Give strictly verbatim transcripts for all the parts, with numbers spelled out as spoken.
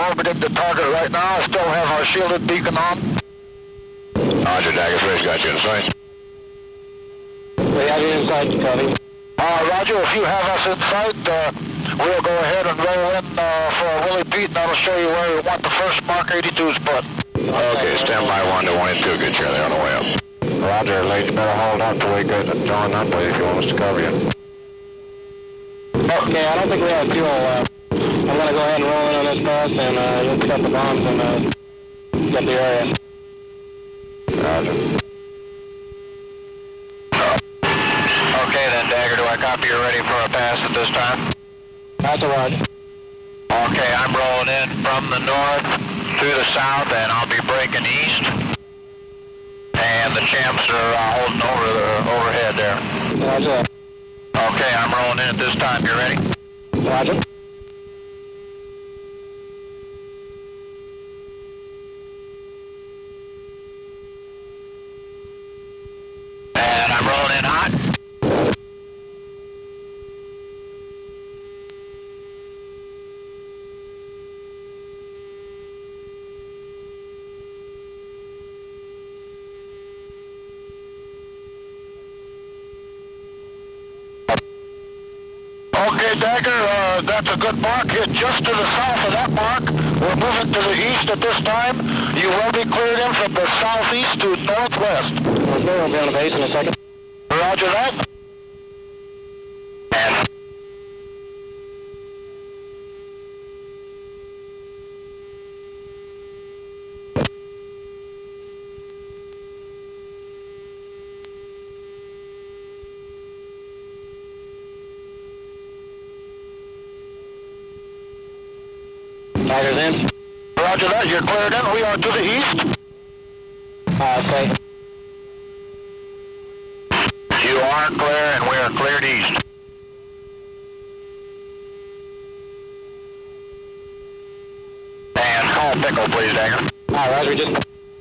orbiting the target right now. I still have our shielded beacon on. Roger, Dagger three got you in sight. We have you inside, copy. Uh, Roger, if you have us in sight, uh, we'll go ahead and roll in uh, for Willie Pete, and that'll show you where we want the first Mark eighty-twos put. Okay, stand by one to one and two. Get you there on the way up. Roger, late. You better hold up till we get John up if you want us to cover you. Okay, I don't think we have fuel. Uh, I'm going to go ahead and roll in on this pass, and uh, you'll pick up the bombs and uh, get the area. Roger. Okay then, Dagger, do I copy you're ready for a pass at this time? That's a roger. Okay, I'm rolling in from the north to the south, and I'll be breaking east. And the champs are uh, holding over the overhead there. Roger. Okay, I'm rolling in at this time. You ready? Roger. And I'm rolling in hot. Okay, Dagger, uh, that's a good mark. Hit just to the south of that mark. We're moving to the east at this time. You will be cleared in from the southeast to northwest. Okay, we'll be on the base in a second. Roger that. And Tigers in. Roger that, you're cleared in. We are to the east. Uh, say. You are clear, and we are cleared east. And call Pickle, please, Dagger. Uh, Roger, just...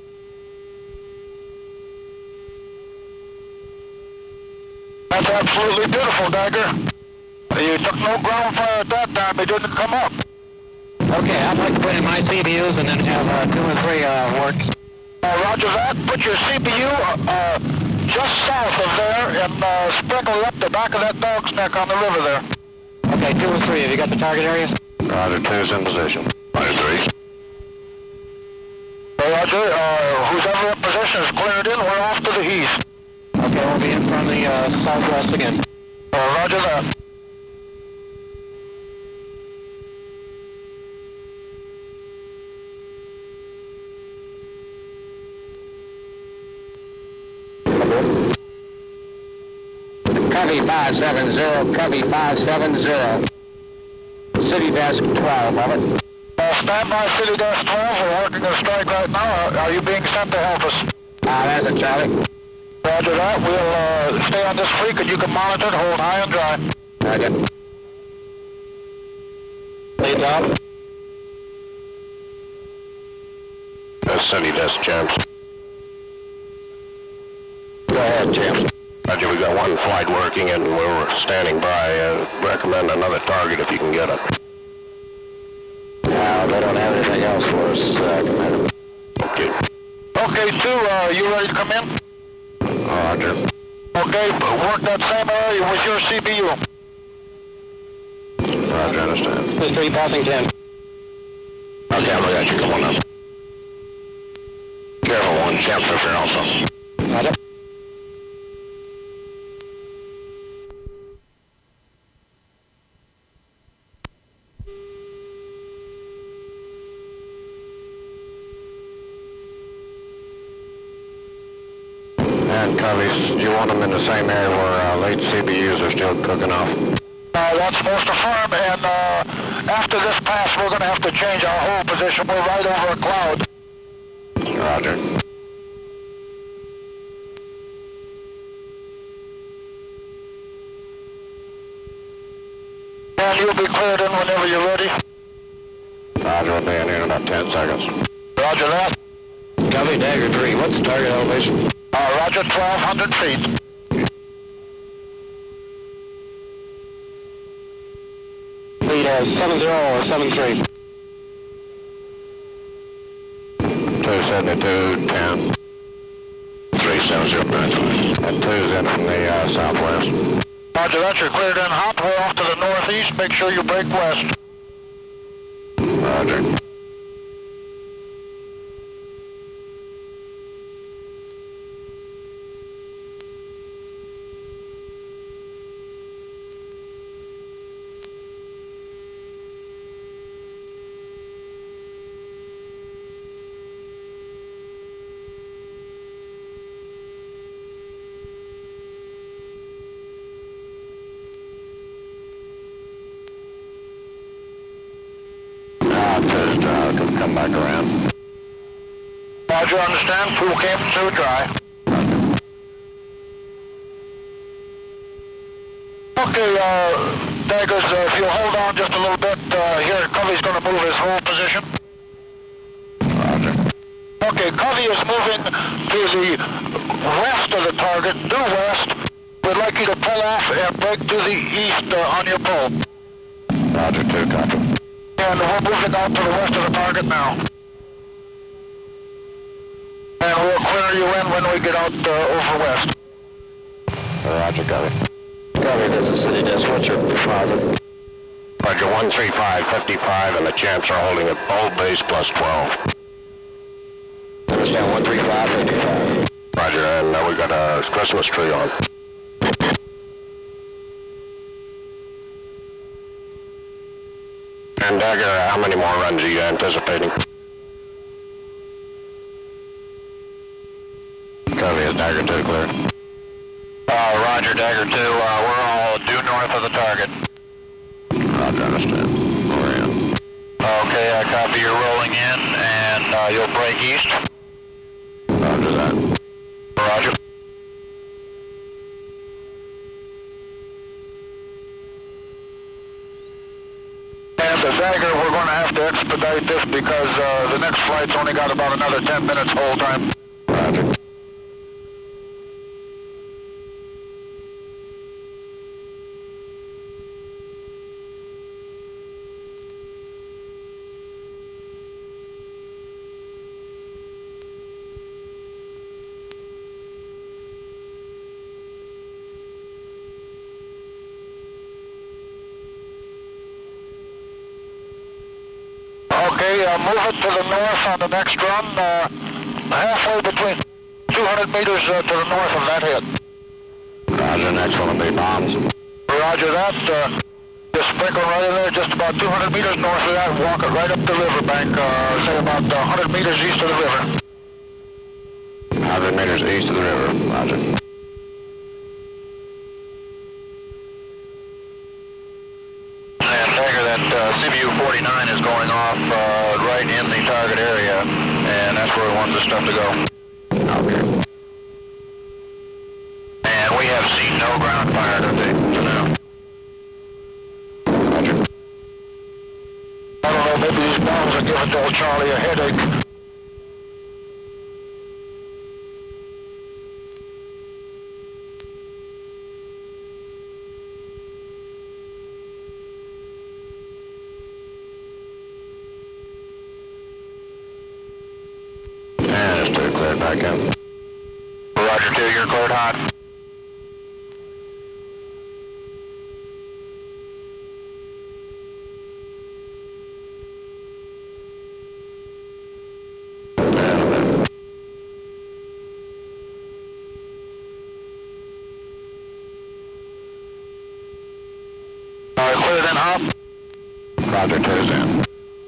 That's absolutely beautiful, Dagger. You took no ground fire at that time. They didn't come up. Okay, I'd like to put in my C B Us and then have uh, two and three uh, work. Uh, roger that. Put your C B U uh, uh, just south of there and uh, sprinkle up the back of that dog's neck on the river there. Okay, two and three. Have you got the target areas? Roger, two's in position. Roger, three. Uh, roger, uh, who's ever in position is cleared in. We're off to the east. Okay, we'll be in from the uh, southwest again. Uh, roger that. Covey five seven zero, Covey five seven zero. City desk twelve, over. Uh, stand by City Desk twelve. We're working a strike right now. Are you being sent to help us? Ah, uh, there's a Charlie. Roger that. We'll uh, stay on this freak and you can monitor it, hold high and dry. Roger. Leads out. That's City Desk, champs. Go ahead, champs. Roger, we got one flight working and we're standing by. Uh, recommend another target if you can get it. No, they don't have anything else for us, uh, Commander. Okay. Okay, two, uh, you ready to come in? Roger. Okay, work that same area with your C B U. Roger, understand. This three passing ten. Okay, I'm got you. Come on up. Careful, one champ for sure also. Roger. And Coveys, you want them in the same area where uh, late C B Us are still cooking off? Uh, that's most affirmed, and uh, after this pass, we're going to have to change our whole position. We're right over a cloud. Roger. And you'll be cleared in whenever you're ready. Roger, we'll be in here in about ten seconds. Roger that. Covey, Dagger three. What's the target elevation? Uh, roger, twelve hundred feet. Lead uh, seven zero or seven three. two seventy-two, ten. three seven zero, and two's in from the uh, southwest. Roger that, you're cleared in hot. We're off to the northeast. Make sure you break west. Roger. Come back around. Roger, understand. Fuel came through dry. Okay, uh, Daggers, uh, if you'll hold on just a little bit, uh, here, Covey's going to move his whole position. Roger. Okay, Covey is moving to the west of the target, due west. We'd like you to pull off and break to the east uh, on your pole. Roger, two, copy. And we're moving out to the west of the target now. And we'll clear you in when we get out uh, over west. Roger, copy. Copy, this is City Desk. What's your deposit? Roger, one three five, fifty-five, and the champs are holding at old base plus twelve. Understand, one three five, fifty-five. Roger, and uh, we got a Christmas tree on. And Dagger, how many more runs are you anticipating? Copy, is Dagger two clear? Uh, Roger, Dagger two, uh, we're all due north of the target. Roger, understand. We're in. Okay, I copy, you're rolling in, and uh, you'll break east. Roger that. Roger. And the Dagger, we're going to have to expedite this because uh, the next flight's only got about another ten minutes hold time. Roger. Okay, uh, move it to the north on the next run, uh, halfway between two hundred meters uh, to the north of that hit. Roger, next one will be bombs. Roger that, uh, just sprinkle right in there, just about two hundred meters north of that, walk it right up the riverbank, uh, say about uh, one hundred meters east of the river. one hundred meters east of the river, roger. And Dagger, that uh, C B U forty-nine is going off uh, right in the target area, and that's where we want this stuff to go. Okay. And we have seen no ground fire today, for now. Roger. I don't know, maybe these bombs are giving old Charlie a headache. And it's two cleared back in. Roger two, you're cleared hot. All right, cleared in hop. Roger, two's in.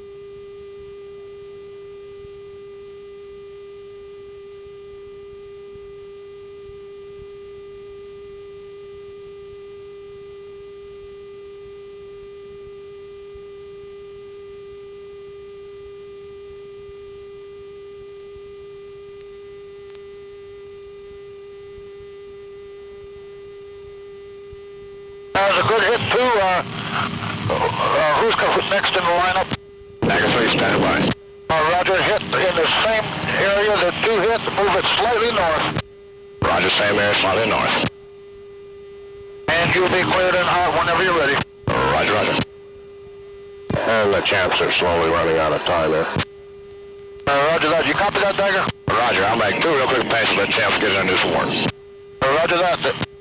That was a good hit too. Uh, uh, who's who's next in the lineup? Dagger three, stand by. Uh, Roger, hit in the same area that two hit. Move it slightly north. Roger, same area, slightly north. And you'll be cleared in hot whenever you're ready. Roger, roger. And the champs are slowly running out of time there. Uh, Roger that. Uh, you copy that, Dagger? Roger, I'll make two real quick passes, let champs get in and do some work. Roger that.